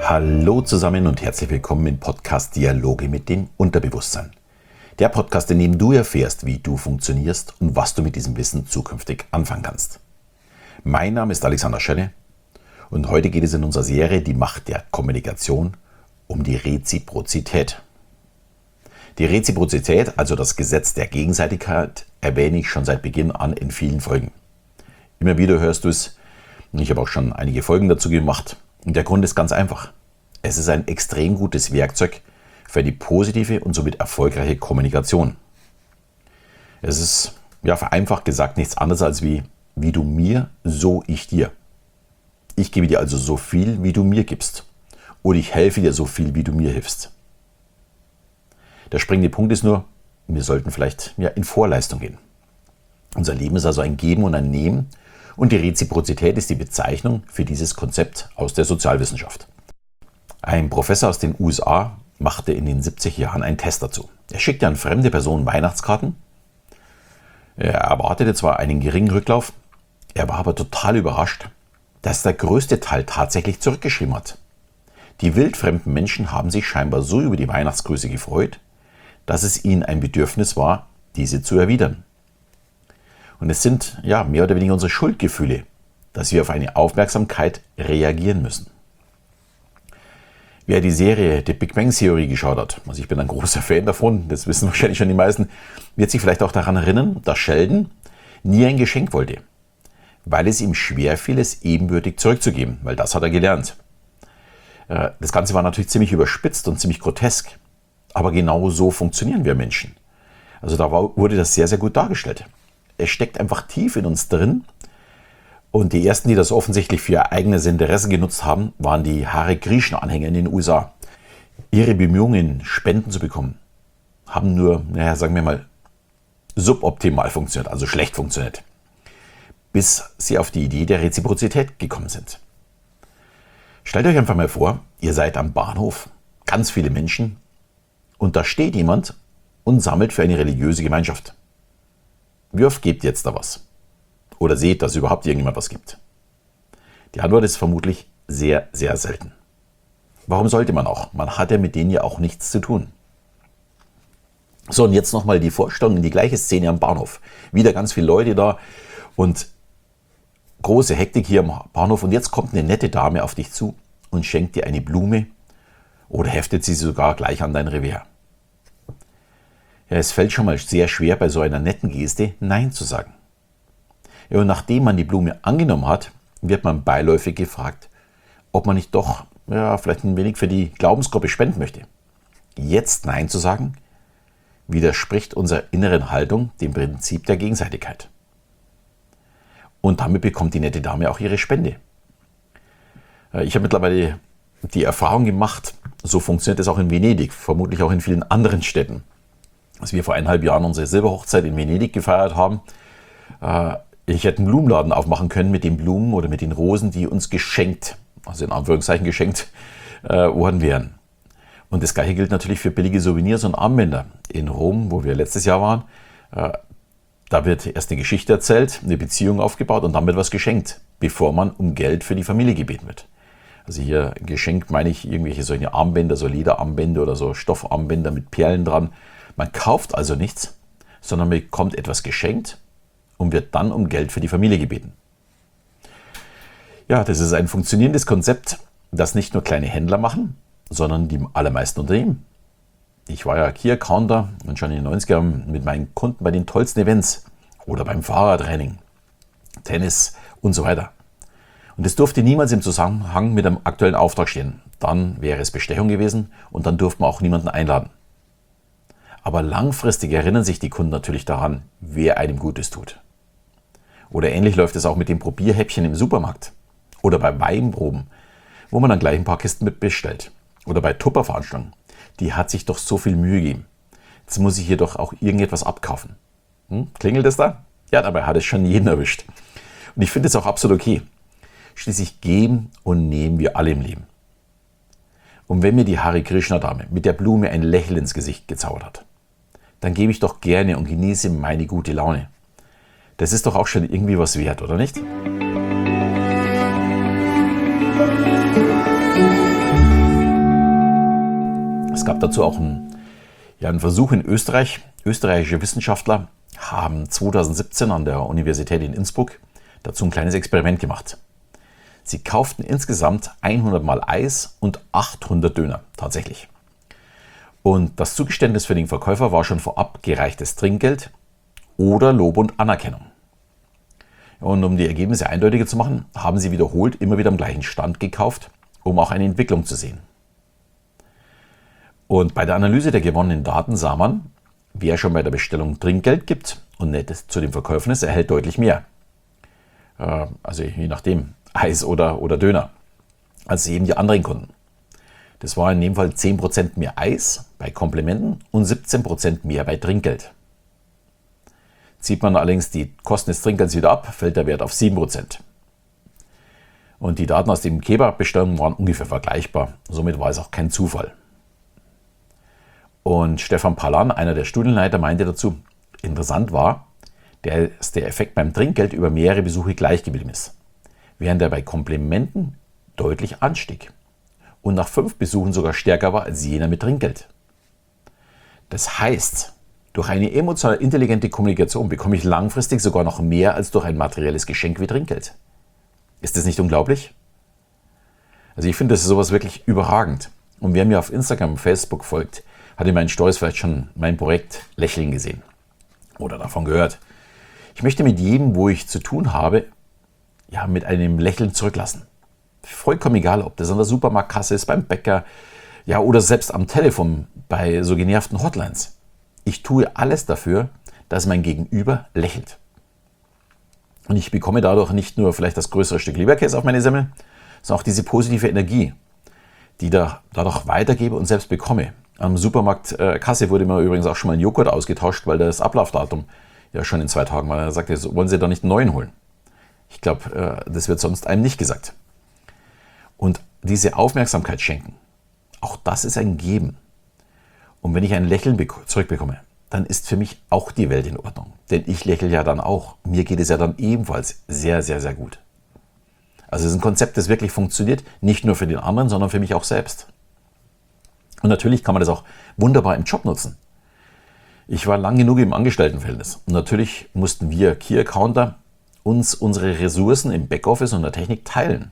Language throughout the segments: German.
Hallo zusammen und herzlich willkommen im Podcast Dialoge mit dem Unterbewusstsein. Der Podcast, in dem du erfährst, wie du funktionierst und was du mit diesem Wissen zukünftig anfangen kannst. Mein Name ist Alexander Schelle und heute geht es in unserer Serie Die Macht der Kommunikation um die Reziprozität. Die Reziprozität, also das Gesetz der Gegenseitigkeit, erwähne ich schon seit Beginn an in vielen Folgen. Immer wieder hörst du es und ich habe auch schon einige Folgen dazu gemacht. Und der Grund ist ganz einfach. Es ist ein extrem gutes Werkzeug für die positive und somit erfolgreiche Kommunikation. Es ist, vereinfacht gesagt, nichts anderes als wie du mir, so ich dir. Ich gebe dir also so viel, wie du mir gibst. Oder ich helfe dir so viel, wie du mir hilfst. Der springende Punkt ist nur, wir sollten vielleicht in Vorleistung gehen. Unser Leben ist also ein Geben und ein Nehmen. Und die Reziprozität ist die Bezeichnung für dieses Konzept aus der Sozialwissenschaft. Ein Professor aus den USA machte in den 70er Jahren einen Test dazu. Er schickte an fremde Personen Weihnachtskarten. Er erwartete zwar einen geringen Rücklauf, er war aber total überrascht, dass der größte Teil tatsächlich zurückgeschrieben hat. Die wildfremden Menschen haben sich scheinbar so über die Weihnachtsgrüße gefreut, dass es ihnen ein Bedürfnis war, diese zu erwidern. Und es sind mehr oder weniger unsere Schuldgefühle, dass wir auf eine Aufmerksamkeit reagieren müssen. Wer die Serie The Big Bang Theory geschaut hat, also ich bin ein großer Fan davon, das wissen wahrscheinlich schon die meisten, wird sich vielleicht auch daran erinnern, dass Sheldon nie ein Geschenk wollte, weil es ihm schwerfiel, es ebenbürtig zurückzugeben, weil das hat er gelernt. Das Ganze war natürlich ziemlich überspitzt und ziemlich grotesk, aber genau so funktionieren wir Menschen. Also da wurde das sehr, sehr gut dargestellt. Es steckt einfach tief in uns drin. Und die ersten, die das offensichtlich für ihr eigenes Interesse genutzt haben, waren die Hare Krishna-Anhänger in den USA. Ihre Bemühungen, Spenden zu bekommen, haben nur, sagen wir mal, suboptimal funktioniert, also schlecht funktioniert, bis sie auf die Idee der Reziprozität gekommen sind. Stellt euch einfach mal vor, ihr seid am Bahnhof, ganz viele Menschen, und da steht jemand und sammelt für eine religiöse Gemeinschaft. Wie oft gebt ihr jetzt da was? Oder seht, dass überhaupt irgendjemand was gibt? Die Antwort ist vermutlich sehr, sehr selten. Warum sollte man auch? Man hat ja mit denen ja auch nichts zu tun. So, und jetzt nochmal die Vorstellung in die gleiche Szene am Bahnhof. Wieder ganz viele Leute da und große Hektik hier am Bahnhof. Und jetzt kommt eine nette Dame auf dich zu und schenkt dir eine Blume oder heftet sie sogar gleich an dein Revers. Ja, es fällt schon mal sehr schwer, bei so einer netten Geste Nein zu sagen. Ja, und nachdem man die Blume angenommen hat, wird man beiläufig gefragt, ob man nicht doch vielleicht ein wenig für die Glaubensgruppe spenden möchte. Jetzt Nein zu sagen, widerspricht unserer inneren Haltung dem Prinzip der Gegenseitigkeit. Und damit bekommt die nette Dame auch ihre Spende. Ich habe mittlerweile die Erfahrung gemacht, so funktioniert es auch in Venedig, vermutlich auch in vielen anderen Städten. Als wir vor 1,5 Jahren unsere Silberhochzeit in Venedig gefeiert haben, ich hätte einen Blumenladen aufmachen können mit den Blumen oder mit den Rosen, die uns geschenkt, also in Anführungszeichen geschenkt, worden wären. Und das Gleiche gilt natürlich für billige Souvenirs und Armbänder. In Rom, wo wir letztes Jahr waren, da wird erst eine Geschichte erzählt, eine Beziehung aufgebaut und dann wird was geschenkt, bevor man um Geld für die Familie gebeten wird. Also hier Geschenk meine ich irgendwelche solche Armbänder, so Lederarmbänder oder so Stoffarmbänder mit Perlen dran. Man kauft also nichts, sondern man bekommt etwas geschenkt und wird dann um Geld für die Familie gebeten. Ja, das ist ein funktionierendes Konzept, das nicht nur kleine Händler machen, sondern die allermeisten Unternehmen. Ich war ja Key Accounter und schon in den 90ern mit meinen Kunden bei den tollsten Events oder beim Fahrradtraining, Tennis und so weiter. Und es durfte niemals im Zusammenhang mit einem aktuellen Auftrag stehen. Dann wäre es Bestechung gewesen und dann durfte man auch niemanden einladen. Aber langfristig erinnern sich die Kunden natürlich daran, wer einem Gutes tut. Oder ähnlich läuft es auch mit den Probierhäppchen im Supermarkt. Oder bei Weinproben, wo man dann gleich ein paar Kisten mit bestellt. Oder bei Tupperveranstaltungen. Die hat sich doch so viel Mühe gegeben. Jetzt muss ich hier doch auch irgendetwas abkaufen. Klingelt es da? Ja, dabei hat es schon jeden erwischt. Und ich finde es auch absolut okay. Schließlich geben und nehmen wir alle im Leben. Und wenn mir die Hare Krishna Dame mit der Blume ein Lächeln ins Gesicht gezaubert hat, dann gebe ich doch gerne und genieße meine gute Laune. Das ist doch auch schon irgendwie was wert, oder nicht? gab dazu auch einen Versuch in Österreich. Österreichische Wissenschaftler haben 2017 an der Universität in Innsbruck dazu ein kleines Experiment gemacht. Sie kauften insgesamt 100 Mal Eis und 800 Döner, tatsächlich. Und das Zugeständnis für den Verkäufer war schon vorab gereichtes Trinkgeld oder Lob und Anerkennung. Und um die Ergebnisse eindeutiger zu machen, haben sie wiederholt immer wieder am gleichen Stand gekauft, um auch eine Entwicklung zu sehen. Und bei der Analyse der gewonnenen Daten sah man, wer schon bei der Bestellung Trinkgeld gibt und nett zu den Verkäufen ist, erhält deutlich mehr. Also je nachdem, Eis oder Döner, als eben die anderen Kunden. Das war in dem Fall 10% mehr Eis bei Komplimenten und 17% mehr bei Trinkgeld. Zieht man allerdings die Kosten des Trinkgelds wieder ab, fällt der Wert auf 7%. Und die Daten aus den Kebab-Bestellungen waren ungefähr vergleichbar. Somit war es auch kein Zufall. Und Stefan Palan, einer der Studienleiter, meinte dazu, interessant war, dass der Effekt beim Trinkgeld über mehrere Besuche gleich geblieben ist, während er bei Komplimenten deutlich anstieg und nach 5 Besuchen sogar stärker war als jener mit Trinkgeld. Das heißt, durch eine emotional intelligente Kommunikation bekomme ich langfristig sogar noch mehr als durch ein materielles Geschenk wie Trinkgeld. Ist das nicht unglaublich? Also ich finde, das ist sowas wirklich überragend. Und wer mir auf Instagram und Facebook folgt, hat in meinen Stories vielleicht schon mein Projekt Lächeln gesehen oder davon gehört. Ich möchte mit jedem, wo ich zu tun habe, mit einem Lächeln zurücklassen. Vollkommen egal, ob das an der Supermarktkasse ist, beim Bäcker, oder selbst am Telefon bei so genervten Hotlines. Ich tue alles dafür, dass mein Gegenüber lächelt. Und ich bekomme dadurch nicht nur vielleicht das größere Stück Leberkäse auf meine Semmel, sondern auch diese positive Energie, die dadurch weitergebe und selbst bekomme. Am Supermarktkasse wurde mir übrigens auch schon mal ein Joghurt ausgetauscht, weil das Ablaufdatum schon in 2 Tagen war. Er sagte, wollen Sie da nicht einen neuen holen? Ich glaube, das wird sonst einem nicht gesagt. Und diese Aufmerksamkeit schenken, auch das ist ein Geben. Und wenn ich ein Lächeln zurückbekomme, dann ist für mich auch die Welt in Ordnung. Denn ich lächle ja dann auch. Mir geht es ja dann ebenfalls sehr, sehr, sehr gut. Also es ist ein Konzept, das wirklich funktioniert, nicht nur für den anderen, sondern für mich auch selbst. Und natürlich kann man das auch wunderbar im Job nutzen. Ich war lang genug im Angestelltenverhältnis und natürlich mussten wir Key Accounter uns unsere Ressourcen im Backoffice und der Technik teilen.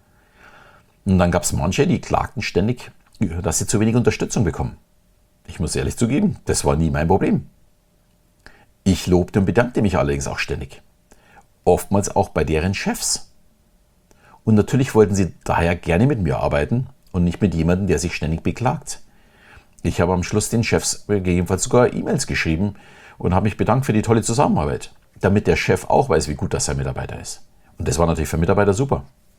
Und dann gab es manche, die klagten ständig, dass sie zu wenig Unterstützung bekommen. Ich muss ehrlich zugeben, das war nie mein Problem. Ich lobte und bedankte mich allerdings auch ständig. Oftmals auch bei deren Chefs. Und natürlich wollten sie daher gerne mit mir arbeiten und nicht mit jemandem, der sich ständig beklagt. Ich habe am Schluss den Chefs gegebenenfalls sogar E-Mails geschrieben und habe mich bedankt für die tolle Zusammenarbeit, damit der Chef auch weiß, wie gut das sein Mitarbeiter ist. Und das war natürlich für Mitarbeiter super.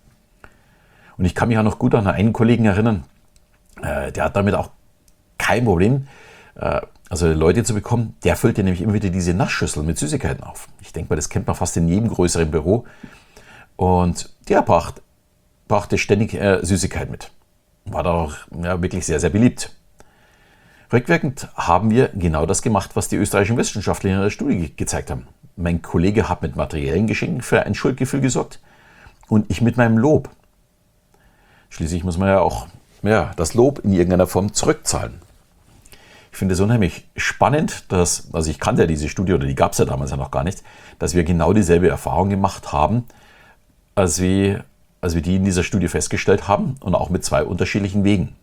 Und ich kann mich auch noch gut an einen Kollegen erinnern, der hat damit auch kein Problem, also Leute zu bekommen. Der füllte nämlich immer wieder diese Naschschüsseln mit Süßigkeiten auf. Ich denke mal, das kennt man fast in jedem größeren Büro. Und der brachte ständig Süßigkeiten mit. War da auch wirklich sehr, sehr beliebt. Rückwirkend haben wir genau das gemacht, was die österreichischen Wissenschaftler in der Studie gezeigt haben. Mein Kollege hat mit materiellen Geschenken für ein Schuldgefühl gesorgt und ich mit meinem Lob. Schließlich muss man ja auch das Lob in irgendeiner Form zurückzahlen. Ich finde es unheimlich spannend, also ich kannte ja diese Studie, oder die gab es ja damals ja noch gar nicht, dass wir genau dieselbe Erfahrung gemacht haben, als wir die in dieser Studie festgestellt haben und auch mit 2 unterschiedlichen Wegen.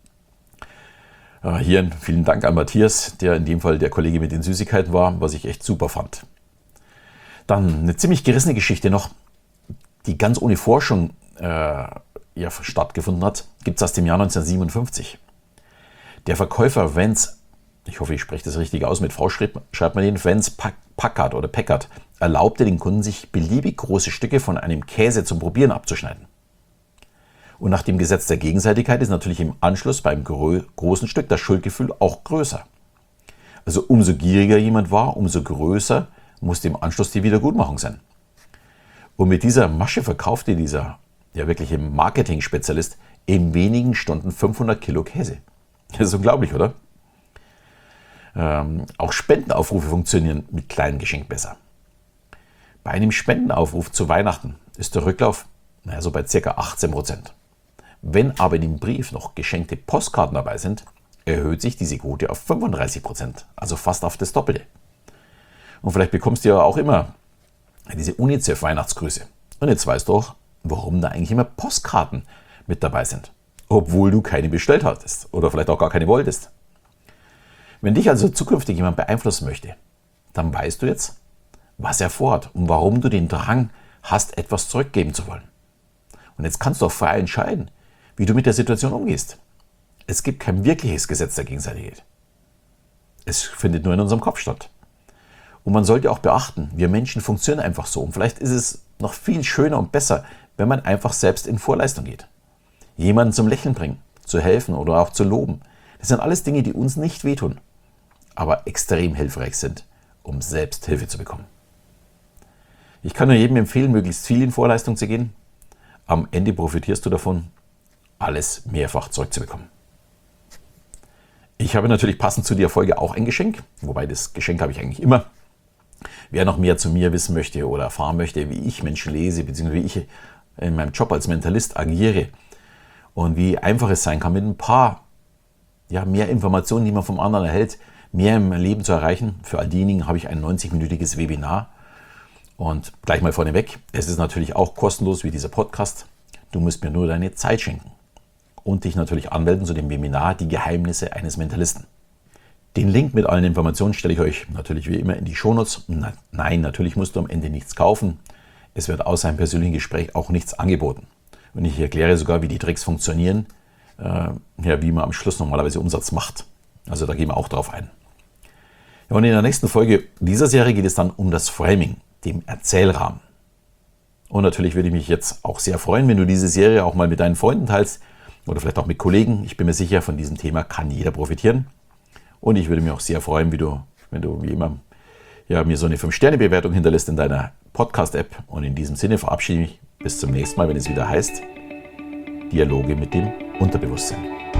Hier vielen Dank an Matthias, der in dem Fall der Kollege mit den Süßigkeiten war, was ich echt super fand. Dann eine ziemlich gerissene Geschichte noch, die ganz ohne Forschung stattgefunden hat, gibt es aus dem Jahr 1957. Der Verkäufer Vance, ich hoffe, ich spreche das richtig aus, mit V schreibt man den, Vance Packard, erlaubte den Kunden, sich beliebig große Stücke von einem Käse zum Probieren abzuschneiden. Und nach dem Gesetz der Gegenseitigkeit ist natürlich im Anschluss beim großen Stück das Schuldgefühl auch größer. Also umso gieriger jemand war, umso größer musste im Anschluss die Wiedergutmachung sein. Und mit dieser Masche verkaufte dieser wirkliche Marketing-Spezialist in wenigen Stunden 500 Kilo Käse. Das ist unglaublich, oder? Auch Spendenaufrufe funktionieren mit kleinen Geschenken besser. Bei einem Spendenaufruf zu Weihnachten ist der Rücklauf so bei ca. 18%. Wenn aber in dem Brief noch geschenkte Postkarten dabei sind, erhöht sich diese Quote auf 35%, also fast auf das Doppelte. Und vielleicht bekommst du ja auch immer diese UNICEF-Weihnachtsgrüße. Und jetzt weißt du auch, warum da eigentlich immer Postkarten mit dabei sind, obwohl du keine bestellt hattest oder vielleicht auch gar keine wolltest. Wenn dich also zukünftig jemand beeinflussen möchte, dann weißt du jetzt, was er vorhat und warum du den Drang hast, etwas zurückgeben zu wollen. Und jetzt kannst du auch frei entscheiden, wie du mit der Situation umgehst. Es gibt kein wirkliches Gesetz der Gegenseitigkeit. Es findet nur in unserem Kopf statt. Und man sollte auch beachten, wir Menschen funktionieren einfach so. Und vielleicht ist es noch viel schöner und besser, wenn man einfach selbst in Vorleistung geht. Jemanden zum Lächeln bringen, zu helfen oder auch zu loben. Das sind alles Dinge, die uns nicht wehtun, aber extrem hilfreich sind, um selbst Hilfe zu bekommen. Ich kann nur jedem empfehlen, möglichst viel in Vorleistung zu gehen. Am Ende profitierst du davon, alles mehrfach zurückzubekommen. Ich habe natürlich passend zu der Folge auch ein Geschenk, wobei das Geschenk habe ich eigentlich immer. Wer noch mehr zu mir wissen möchte oder erfahren möchte, wie ich Menschen lese, beziehungsweise wie ich in meinem Job als Mentalist agiere und wie einfach es sein kann, mit ein paar mehr Informationen, die man vom anderen erhält, mehr im Leben zu erreichen. Für all diejenigen habe ich ein 90-minütiges Webinar. Und gleich mal vorneweg, es ist natürlich auch kostenlos wie dieser Podcast. Du musst mir nur deine Zeit schenken und dich natürlich anmelden zu dem Webinar Die Geheimnisse eines Mentalisten. Den Link mit allen Informationen stelle ich euch natürlich wie immer in die Shownotes. Nein, natürlich musst du am Ende nichts kaufen. Es wird außer einem persönlichen Gespräch auch nichts angeboten. Und ich erkläre sogar, wie die Tricks funktionieren, wie man am Schluss normalerweise Umsatz macht. Also da gehen wir auch drauf ein. Ja, und in der nächsten Folge dieser Serie geht es dann um das Framing, dem Erzählrahmen. Und natürlich würde ich mich jetzt auch sehr freuen, wenn du diese Serie auch mal mit deinen Freunden teilst oder vielleicht auch mit Kollegen. Ich bin mir sicher, von diesem Thema kann jeder profitieren. Und ich würde mich auch sehr freuen, wenn du wie immer mir so eine 5-Sterne-Bewertung hinterlässt in deiner Podcast-App. Und in diesem Sinne verabschiede ich mich bis zum nächsten Mal, wenn es wieder heißt Dialoge mit dem Unterbewusstsein.